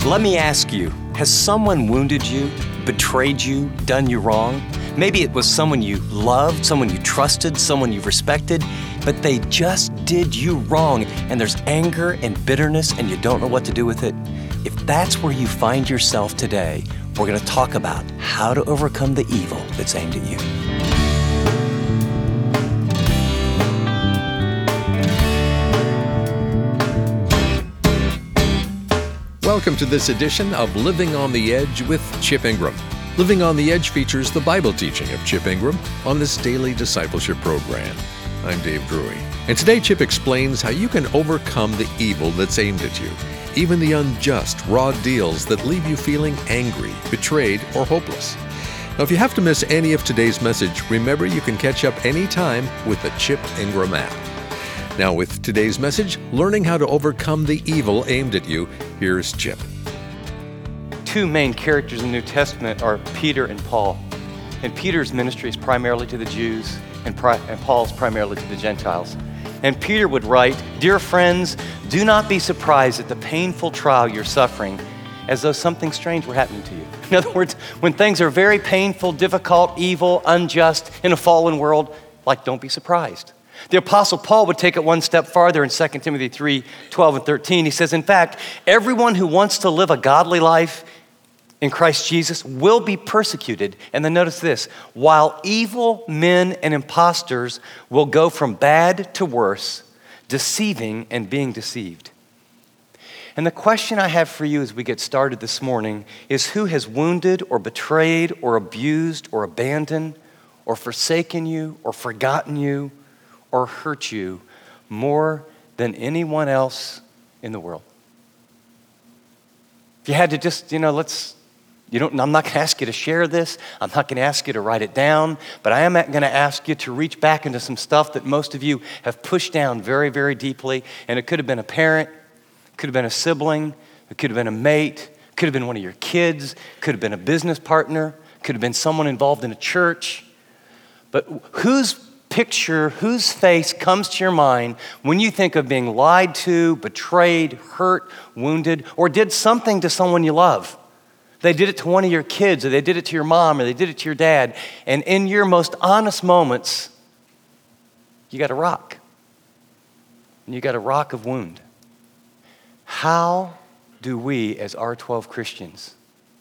Let me ask you, has someone wounded you, betrayed you, done you wrong? Maybe it was someone you loved, someone you trusted, someone you respected, but they just did you wrong, and there's anger and bitterness and you don't know what to do with it. If that's where you find yourself today, we're going to talk about how to overcome the evil that's aimed at you. Welcome to this edition of Living on the Edge with Chip Ingram. Living on the Edge features the Bible teaching of Chip Ingram on this daily discipleship program. I'm Dave Drury, and today Chip explains how you can overcome the evil that's aimed at you, even the unjust, raw deals that leave you feeling angry, betrayed, or hopeless. Now, if you have to miss any of today's message, remember you can catch up anytime with the Chip Ingram app. Now, with today's message, learning how to overcome the evil aimed at you, here's Chip. Two main characters in the New Testament are Peter and Paul. And Peter's ministry is primarily to the Jews, and Paul's primarily to the Gentiles. And Peter would write, "Dear friends, do not be surprised at the painful trial you're suffering, as though something strange were happening to you." In other words, when things are very painful, difficult, evil, unjust in a fallen world, don't be surprised. The Apostle Paul would take it one step farther in 2 Timothy 3:12 and 13. He says, in fact, everyone who wants to live a godly life in Christ Jesus will be persecuted. And then notice this, while evil men and impostors will go from bad to worse, deceiving and being deceived. And the question I have for you as we get started this morning is, who has wounded or betrayed or abused or abandoned or forsaken you or forgotten you or hurt you more than anyone else in the world? If you had to just, I'm not going to ask you to share this. I'm not going to ask you to write it down, but I am going to ask you to reach back into some stuff that most of you have pushed down very, very deeply. And it could have been a parent, could have been a sibling, it could have been a mate, could have been one of your kids, could have been a business partner, could have been someone involved in a church. But whose face comes to your mind when you think of being lied to, betrayed, hurt, wounded, or did something to someone you love? They did it to one of your kids, or they did it to your mom, or they did it to your dad. And in your most honest moments, you got a rock. And you got a rock of wound. How do we, as R12 Christians,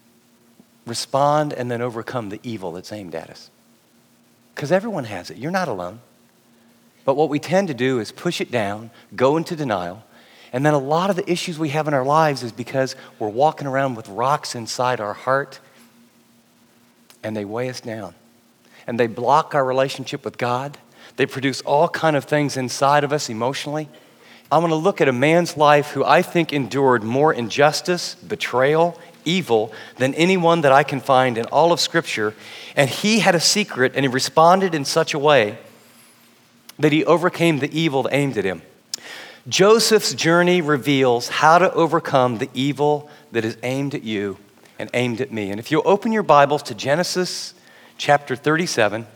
respond and then overcome the evil that's aimed at us? Because everyone has it. You're not alone. But what we tend to do is push it down, go into denial, and then a lot of the issues we have in our lives is because we're walking around with rocks inside our heart, and they weigh us down. And they block our relationship with God. They produce all kind of things inside of us emotionally. I'm going to look at a man's life who I think endured more injustice, betrayal, evil than anyone that I can find in all of Scripture. And he had a secret, and he responded in such a way that he overcame the evil aimed at him. Joseph's journey reveals how to overcome the evil that is aimed at you and aimed at me. And if you open your Bibles to Genesis chapter 37,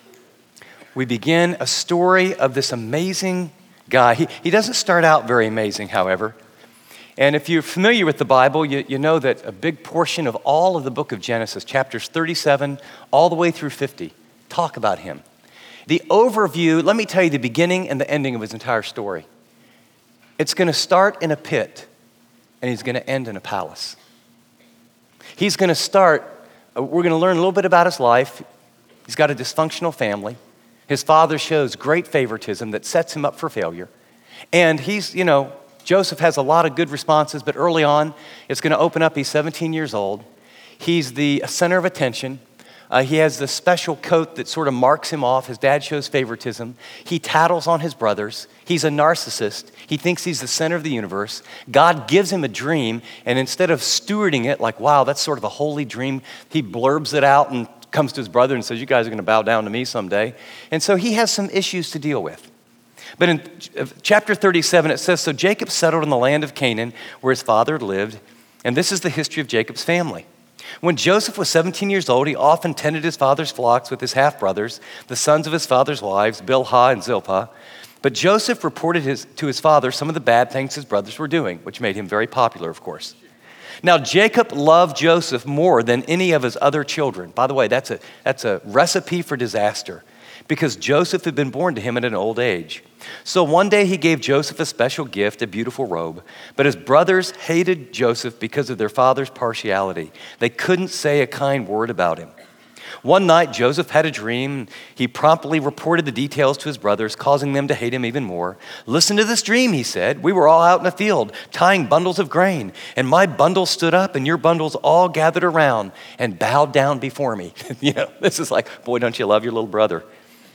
we begin a story of this amazing guy. He doesn't start out very amazing, however. And if you're familiar with the Bible, you know that a big portion of all of the book of Genesis, chapters 37 all the way through 50, talk about him. The overview, let me tell you the beginning and the ending of his entire story. It's going to start in a pit, and he's going to end in a palace. He's going to start, we're going to learn a little bit about his life. He's got a dysfunctional family. His father shows great favoritism that sets him up for failure. And Joseph has a lot of good responses, but early on, it's going to open up. He's 17 years old. He's the center of attention. He has this special coat that sort of marks him off. His dad shows favoritism. He tattles on his brothers. He's a narcissist. He thinks he's the center of the universe. God gives him a dream, and instead of stewarding it like, wow, that's sort of a holy dream, he blurbs it out and comes to his brother and says, you guys are going to bow down to me someday. And so he has some issues to deal with. But in chapter 37, it says, so Jacob settled in the land of Canaan where his father lived, and this is the history of Jacob's family. When Joseph was 17 years old, he often tended his father's flocks with his half-brothers, the sons of his father's wives, Bilhah and Zilpah. But Joseph reported to his father some of the bad things his brothers were doing, which made him very popular, of course. Now, Jacob loved Joseph more than any of his other children. By the way, that's a recipe for disaster because Joseph had been born to him at an old age. So one day he gave Joseph a special gift, a beautiful robe, but his brothers hated Joseph because of their father's partiality. They couldn't say a kind word about him. One night, Joseph had a dream. He promptly reported the details to his brothers, causing them to hate him even more. "Listen to this dream," he said. "We were all out in a field, tying bundles of grain, and my bundle stood up, and your bundles all gathered around and bowed down before me." This is like, boy, don't you love your little brother?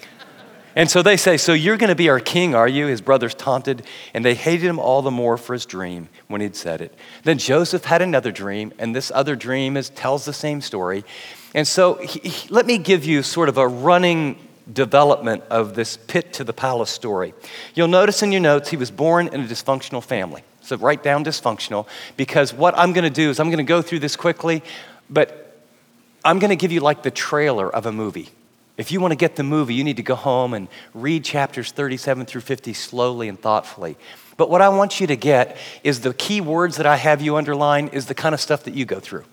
And so they say, "So you're going to be our king, are you?" His brothers taunted, and they hated him all the more for his dream when he'd said it. Then Joseph had another dream, and this other dream tells the same story. And so let me give you sort of a running development of this pit to the palace story. You'll notice in your notes he was born in a dysfunctional family. So write down dysfunctional, because what I'm going to do is I'm going to go through this quickly, but I'm going to give you like the trailer of a movie. If you want to get the movie, you need to go home and read chapters 37 through 50 slowly and thoughtfully. But what I want you to get is the key words that I have you underline is the kind of stuff that you go through.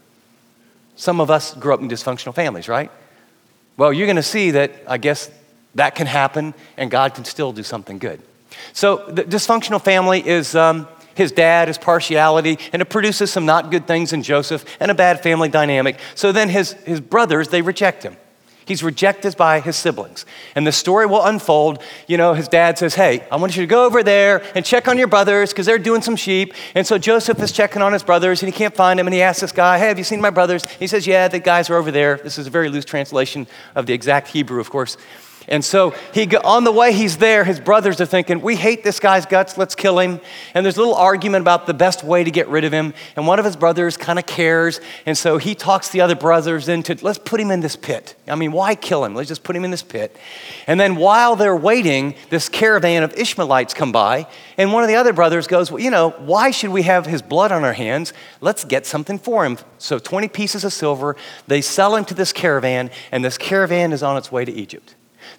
Some of us grew up in dysfunctional families, right? Well, you're going to see that, I guess, that can happen and God can still do something good. So the dysfunctional family is his dad, his partiality, and it produces some not good things in Joseph and a bad family dynamic. So then his brothers, they reject him. He's rejected by his siblings. And the story will unfold. His dad says, "Hey, I want you to go over there and check on your brothers because they're doing some sheep." And so Joseph is checking on his brothers and he can't find them. And he asks this guy, "Hey, have you seen my brothers?" He says, "Yeah, the guys are over there." This is a very loose translation of the exact Hebrew, of course. And so on the way he's there, his brothers are thinking, "We hate this guy's guts, let's kill him." And there's a little argument about the best way to get rid of him. And one of his brothers kind of cares. And so he talks the other brothers into, "Let's put him in this pit. I mean, why kill him? Let's just put him in this pit." And then while they're waiting, this caravan of Ishmaelites come by. And one of the other brothers goes, "Well, why should we have his blood on our hands? Let's get something for him." So 20 pieces of silver, they sell him to this caravan, and this caravan is on its way to Egypt.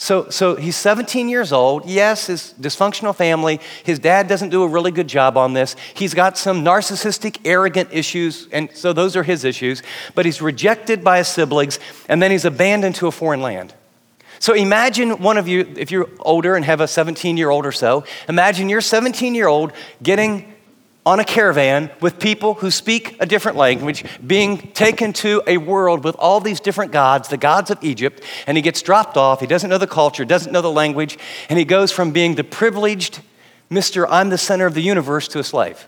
So he's 17 years old. Yes, his dysfunctional family. His dad doesn't do a really good job on this. He's got some narcissistic, arrogant issues, and so those are his issues. But he's rejected by his siblings, and then he's abandoned to a foreign land. So imagine one of you, if you're older and have a 17-year-old or so, imagine you're 17-year-old getting on a caravan with people who speak a different language, being taken to a world with all these different gods, the gods of Egypt, and he gets dropped off. He doesn't know the culture, doesn't know the language, and he goes from being the privileged Mr. I'm the center of the universe to a slave.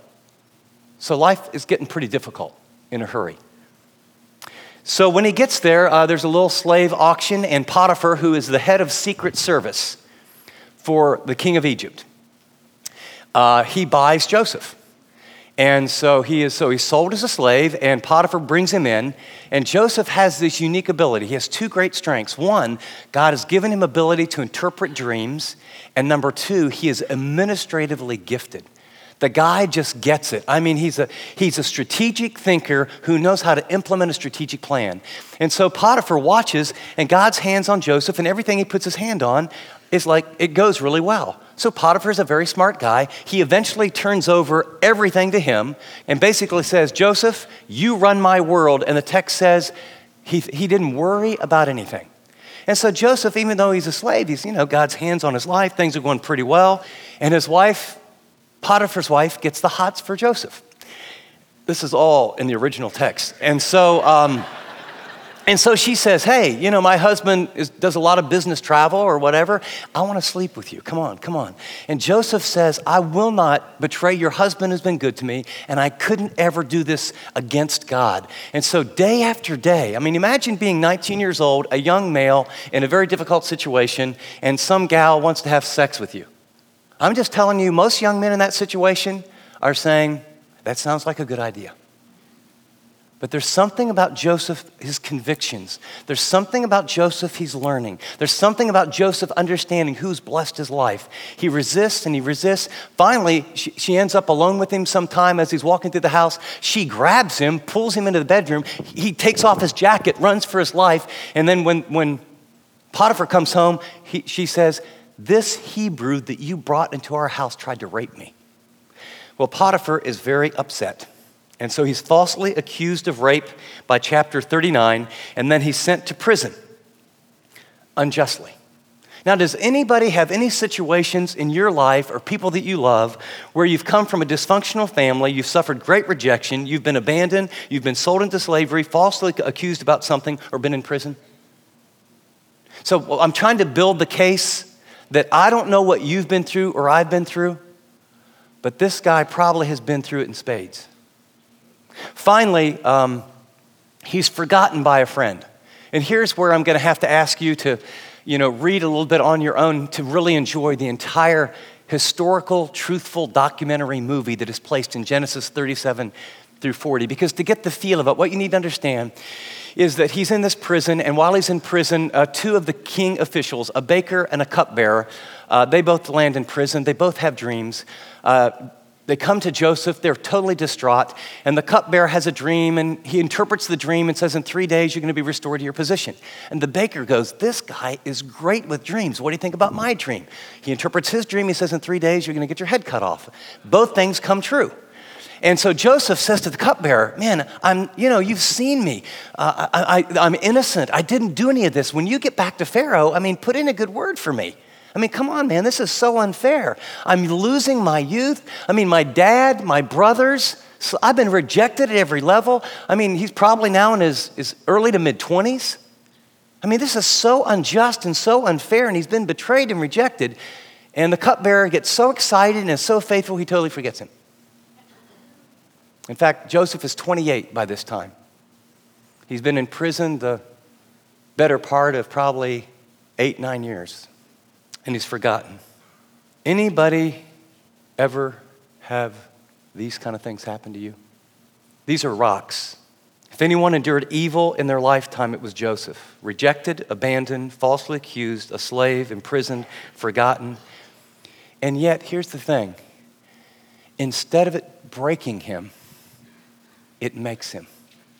So life is getting pretty difficult in a hurry. So when he gets there, there's a little slave auction, and Potiphar, who is the head of secret service for the king of Egypt, he buys Joseph. And so he's sold as a slave, and Potiphar brings him in, and Joseph has this unique ability. He has two great strengths. One, God has given him ability to interpret dreams, and number two, he is administratively gifted. The guy just gets it. I mean, he's a strategic thinker who knows how to implement a strategic plan. And so Potiphar watches, and God's hands on Joseph, and everything he puts his hand on is like, it goes really well. So Potiphar's a very smart guy. He eventually turns over everything to him and basically says, "Joseph, you run my world." And the text says he didn't worry about anything. And so Joseph, even though he's a slave, he's, God's hands on his life. Things are going pretty well. And his wife, Potiphar's wife, gets the hots for Joseph. This is all in the original text. And so she says, "Hey, my husband does a lot of business travel or whatever. I want to sleep with you. Come on. And Joseph says, "I will not betray your husband who's been good to me, and I couldn't ever do this against God." And so day after day, I mean, imagine being 19 years old, a young male in a very difficult situation, and some gal wants to have sex with you. I'm just telling you, most young men in that situation are saying, "That sounds like a good idea." But there's something about Joseph, his convictions. There's something about Joseph he's learning. There's something about Joseph understanding who's blessed his life. He resists and he resists. Finally, she ends up alone with him sometime as he's walking through the house. She grabs him, pulls him into the bedroom. He takes off his jacket, runs for his life. And then when Potiphar comes home, she says, "This Hebrew that you brought into our house tried to rape me." Well, Potiphar is very upset. And so he's falsely accused of rape by chapter 39, and then he's sent to prison unjustly. Now, does anybody have any situations in your life or people that you love where you've come from a dysfunctional family, you've suffered great rejection, you've been abandoned, you've been sold into slavery, falsely accused about something, or been in prison? So I'm trying to build the case that I don't know what you've been through or I've been through, but this guy probably has been through it in spades. Finally, he's forgotten by a friend. And here's where I'm going to have to ask you to read a little bit on your own to really enjoy the entire historical, truthful documentary movie that is placed in Genesis 37 through 40. Because to get the feel of it, what you need to understand is that he's in this prison, and while he's in prison, two of the king officials, a baker and a cupbearer, they both land in prison. They both have dreams. They come to Joseph, they're totally distraught, and the cupbearer has a dream, and he interprets the dream and says, in 3 days, you're going to be restored to your position. And the baker goes, this guy is great with dreams. What do you think about my dream? He interprets his dream, he says, in 3 days, you're going to get your head cut off. Both things come true. And so Joseph says to the cupbearer, man, you've seen me. I'm innocent. I didn't do any of this. When you get back to Pharaoh, put in a good word for me. Come on, man, this is so unfair. I'm losing my youth. My dad, my brothers, so I've been rejected at every level. He's probably now in his early to mid-20s. This is so unjust and so unfair, and he's been betrayed and rejected. And the cupbearer gets so excited and is so faithful, he totally forgets him. In fact, Joseph is 28 by this time. He's been in prison the better part of probably 8-9 years. And he's forgotten. Anybody ever have these kind of things happen to you? These are rocks. If anyone endured evil in their lifetime, it was Joseph. Rejected, abandoned, falsely accused, a slave, imprisoned, forgotten. And yet, here's the thing. Instead of it breaking him, it makes him.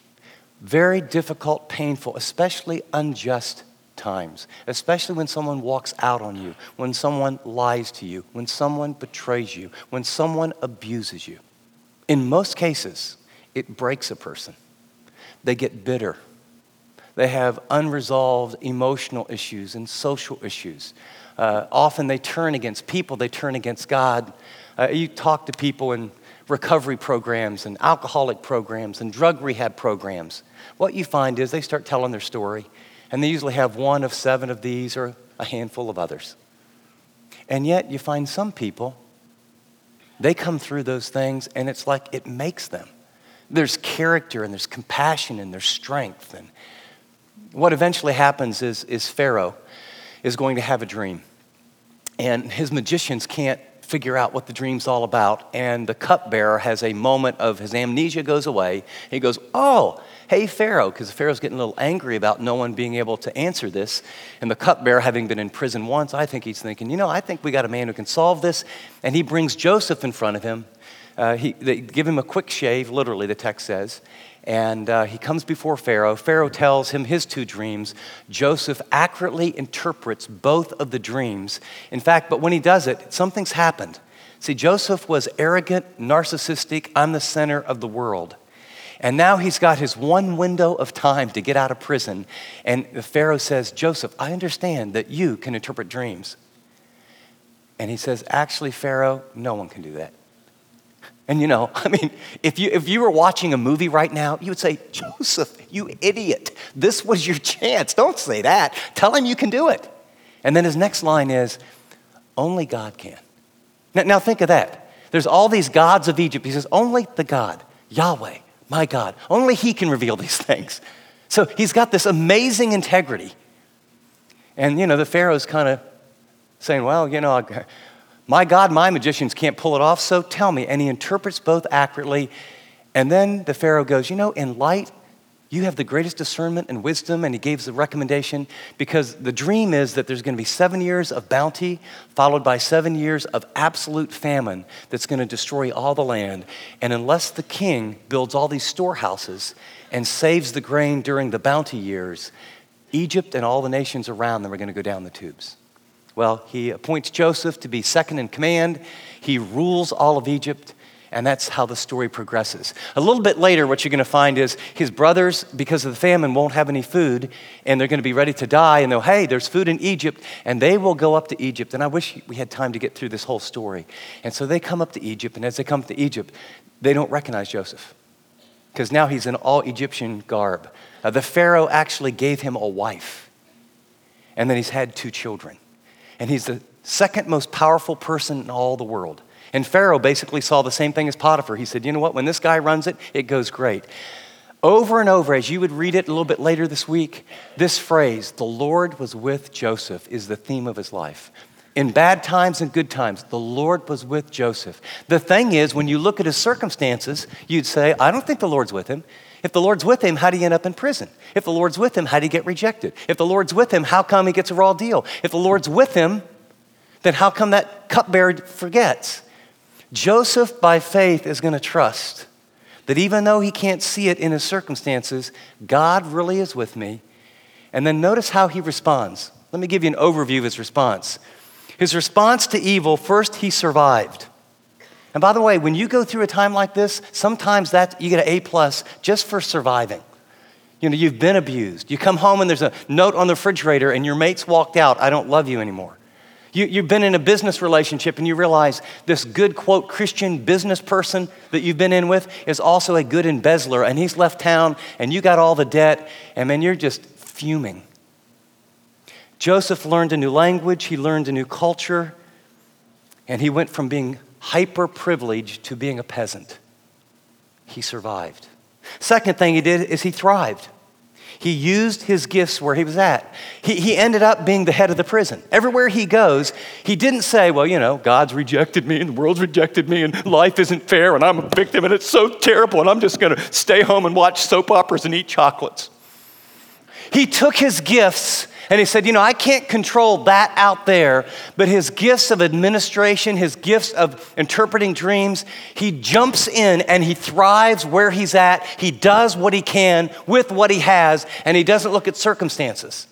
Very difficult, painful, especially unjust times, especially when someone walks out on you, when someone lies to you, when someone betrays you, when someone abuses you. In most cases, it breaks a person. They get bitter. They have unresolved emotional issues and social issues. Often they turn against people, they turn against God. You talk to people in recovery programs and alcoholic programs and drug rehab programs. What you find is they start telling their story. And they usually have one of 7 of these or a handful of others. And yet you find some people, they come through those things and it's like it makes them. There's character and there's compassion and there's strength. And what eventually happens is Pharaoh is going to have a dream. And his magicians can't figure out what the dream's all about. And the cupbearer has a moment of his amnesia goes away. He goes, oh, hey, Pharaoh, because Pharaoh's getting a little angry about no one being able to answer this. And the cupbearer, having been in prison once, I think he's thinking, I think we got a man who can solve this. And he brings Joseph in front of him. They give him a quick shave, literally, the text says. And he comes before Pharaoh. Pharaoh tells him his 2 dreams. Joseph accurately interprets both of the dreams. In fact, but when he does it, something's happened. See, Joseph was arrogant, narcissistic, I'm the center of the world. And now he's got his one window of time to get out of prison. And the Pharaoh says, Joseph, I understand that you can interpret dreams. And he says, actually, Pharaoh, no one can do that. And if you were watching a movie right now, you would say, Joseph, you idiot. This was your chance. Don't say that. Tell him you can do it. And then his next line is, only God can. Now think of that. There's all these gods of Egypt. He says, only the God, Yahweh, my God, only he can reveal these things. So he's got this amazing integrity. And, the Pharaoh's kind of saying, well, my God, my magicians can't pull it off, so tell me. And he interprets both accurately. And then the Pharaoh goes, in light, you have the greatest discernment and wisdom. And he gives the recommendation because the dream is that there's going to be 7 years of bounty followed by 7 years of absolute famine that's going to destroy all the land. And unless the king builds all these storehouses and saves the grain during the bounty years, Egypt and all the nations around them are going to go down the tubes. Well, he appoints Joseph to be second in command. He rules all of Egypt. And that's how the story progresses. A little bit later, what you're going to find is his brothers, because of the famine, won't have any food, and they're going to be ready to die, and they'll, hey, there's food in Egypt, and they will go up to Egypt. And I wish we had time to get through this whole story. And so they come up to Egypt, and as they come to Egypt, they don't recognize Joseph, because now he's in all Egyptian garb. The Pharaoh actually gave him a wife, and then he's had 2 children. And he's the second most powerful person in all the world. And Pharaoh basically saw the same thing as Potiphar. He said, you know what, when this guy runs it, it goes great. Over and over, as you would read it a little bit later this week, this phrase, the Lord was with Joseph, is the theme of his life. In bad times and good times, the Lord was with Joseph. The thing is, when you look at his circumstances, you'd say, I don't think the Lord's with him. If the Lord's with him, how do you end up in prison? If the Lord's with him, how do you get rejected? If the Lord's with him, how come he gets a raw deal? If the Lord's with him, then how come that cupbearer forgets? Joseph, by faith, is going to trust that even though he can't see it in his circumstances, God really is with me. And then notice how he responds. Let me give you an overview of his response. His response to evil, first, he survived. And by the way, when you go through a time like this, sometimes that you get an A+ just for surviving. You know, you've been abused. You come home and there's a note on the refrigerator and your mate's walked out, I don't love you anymore. You've been in a business relationship and you realize this good, quote, Christian business person that you've been in with is also a good embezzler, and he's left town and you got all the debt, and man, you're just fuming. Joseph learned a new language, he learned a new culture, and he went from being hyper-privileged to being a peasant. He survived. Second thing he did is he thrived. He used his gifts where he was at. He ended up being the head of the prison. Everywhere he goes, he didn't say, well, you know, God's rejected me and the world's rejected me and life isn't fair and I'm a victim and it's so terrible and I'm just going to stay home and watch soap operas and eat chocolates. He took his gifts and he said, you know, I can't control that out there, but his gifts of administration, his gifts of interpreting dreams, he jumps in and he thrives where he's at. He does what he can with what he has, and he doesn't look at circumstances.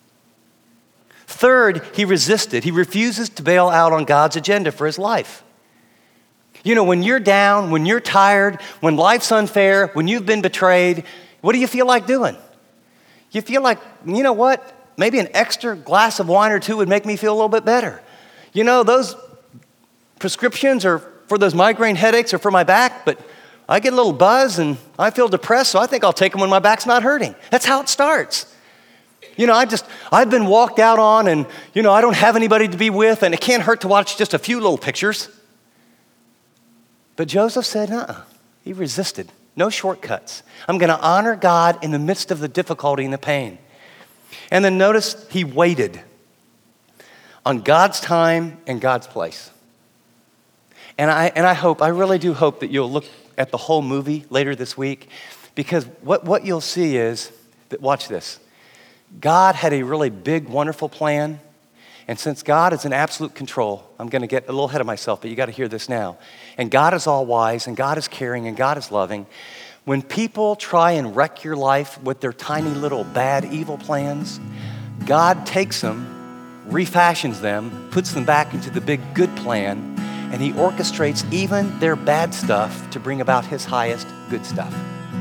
Third, he resisted. He refuses to bail out on God's agenda for his life. You know, when you're down, when you're tired, when life's unfair, when you've been betrayed, what do you feel like doing? You feel like, you know what? Maybe an extra glass of wine or 2 would make me feel a little bit better. You know, those prescriptions are for those migraine headaches or for my back, but I get a little buzz and I feel depressed, so I think I'll take them when my back's not hurting. That's how it starts. You know, I've been walked out on and, you know, I don't have anybody to be with, and it can't hurt to watch just a few little pictures. But Joseph said, He resisted. No shortcuts. I'm going to honor God in the midst of the difficulty and the pain. And then notice he waited on God's time and God's place. And I really do hope that you'll look at the whole movie later this week, because what you'll see is that, watch this, God had a really big, wonderful plan. And since God is in absolute control, I'm going to get a little ahead of myself, but you got to hear this now. And God is all wise, and God is caring, and God is loving. When people try and wreck your life with their tiny little bad, evil plans, God takes them, refashions them, puts them back into the big good plan, and he orchestrates even their bad stuff to bring about his highest good stuff.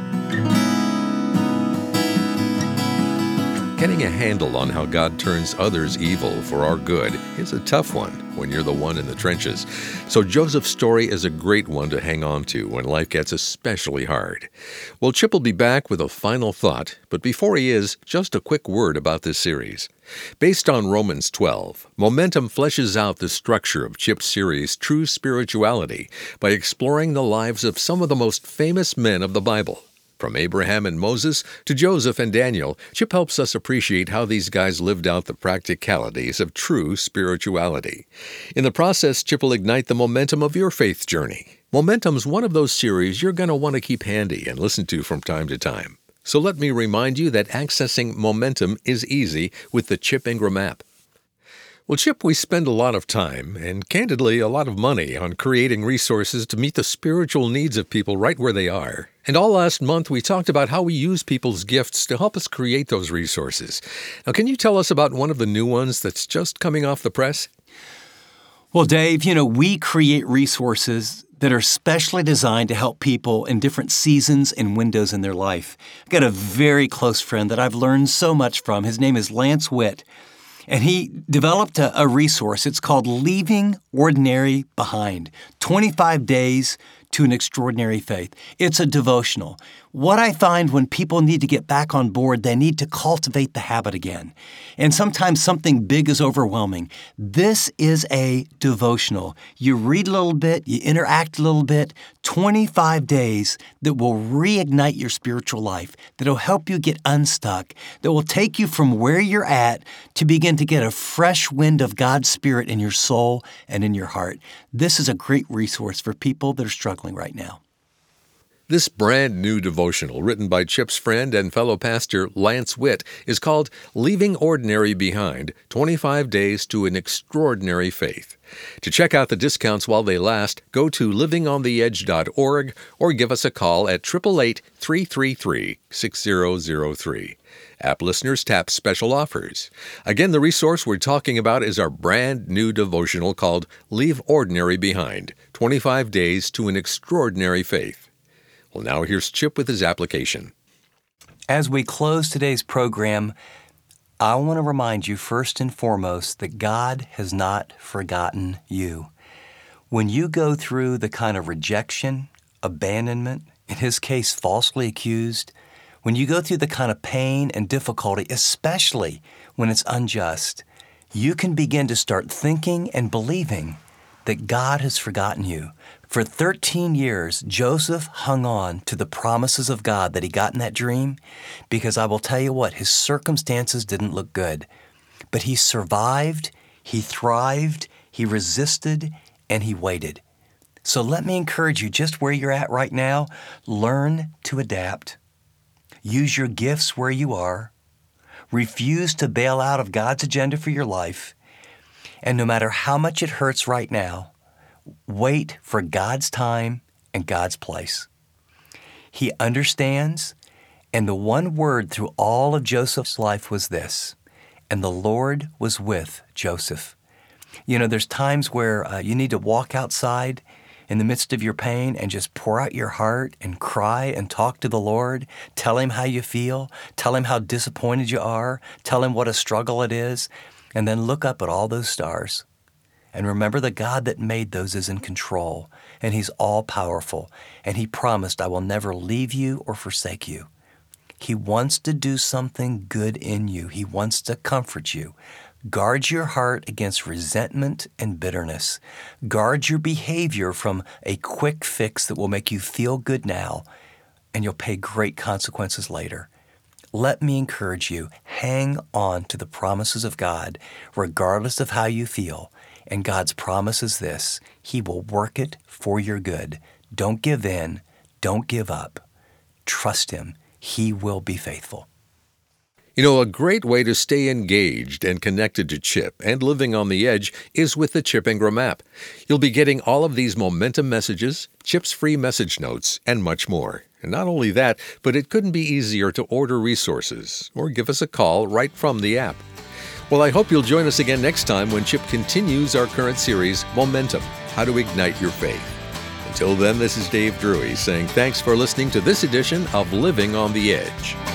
Getting a handle on how God turns others evil for our good is a tough one when you're the one in the trenches. So Joseph's story is a great one to hang on to when life gets especially hard. Well, Chip will be back with a final thought, but before he is, just a quick word about this series. Based on Romans 12, Momentum fleshes out the structure of Chip's series, True Spirituality, by exploring the lives of some of the most famous men of the Bible. From Abraham and Moses to Joseph and Daniel, Chip helps us appreciate how these guys lived out the practicalities of true spirituality. In the process, Chip will ignite the momentum of your faith journey. Momentum's one of those series you're going to want to keep handy and listen to from time to time. So let me remind you that accessing Momentum is easy with the Chip Ingram app. Well, Chip, we spend a lot of time and, candidly, a lot of money on creating resources to meet the spiritual needs of people right where they are. And all last month, we talked about how we use people's gifts to help us create those resources. Now, can you tell us about one of the new ones that's just coming off the press? Well, Dave, we create resources that are specially designed to help people in different seasons and windows in their life. I've got a very close friend that I've learned so much from. His name is Lance Witt, and he developed a resource. It's called Leaving Ordinary Behind, 25 Days to an Extraordinary Faith. It's a devotional. What I find when people need to get back on board, they need to cultivate the habit again. And sometimes something big is overwhelming. This is a devotional. You read a little bit, you interact a little bit, 25 days that will reignite your spiritual life, that will help you get unstuck, that will take you from where you're at to begin to get a fresh wind of God's Spirit in your soul and in your heart. This is a great resource for people that are struggling right now. This brand new devotional, written by Chip's friend and fellow pastor Lance Witt, is called Leaving Ordinary Behind, 25 Days to an Extraordinary Faith. To check out the discounts while they last, go to livingontheedge.org or give us a call at 888-333-6003. App listeners tap special offers. Again, the resource we're talking about is our brand new devotional called Leave Ordinary Behind, 25 Days to an Extraordinary Faith. Well, now here's Chip with his application. As we close today's program, I want to remind you first and foremost that God has not forgotten you. When you go through the kind of rejection, abandonment, in his case falsely accused, when you go through the kind of pain and difficulty, especially when it's unjust, you can begin to start thinking and believing that God has forgotten you. For 13 years, Joseph hung on to the promises of God that he got in that dream, because I will tell you what, his circumstances didn't look good. But he survived, he thrived, he resisted, and he waited. So let me encourage you, just where you're at right now, learn to adapt. Use your gifts where you are. Refuse to bail out of God's agenda for your life. And no matter how much it hurts right now, wait for God's time and God's place. He understands, and the one word through all of Joseph's life was this: and the Lord was with Joseph. You know, there's times where you need to walk outside in the midst of your pain and just pour out your heart and cry and talk to the Lord. Tell Him how you feel. Tell Him how disappointed you are. Tell Him what a struggle it is. And then look up at all those stars. And remember, the God that made those is in control, and He's all-powerful, and He promised, I will never leave you or forsake you. He wants to do something good in you. He wants to comfort you. Guard your heart against resentment and bitterness. Guard your behavior from a quick fix that will make you feel good now, and you'll pay great consequences later. Let me encourage you, hang on to the promises of God, regardless of how you feel. And God's promise is this: He will work it for your good. Don't give in. Don't give up. Trust Him. He will be faithful. You know, a great way to stay engaged and connected to Chip and Living on the Edge is with the Chip Ingram app. You'll be getting all of these momentum messages, Chip's free message notes, and much more. And not only that, but it couldn't be easier to order resources or give us a call right from the app. Well, I hope you'll join us again next time when Chip continues our current series, Momentum, How to Ignite Your Faith. Until then, this is Dave Drury saying thanks for listening to this edition of Living on the Edge.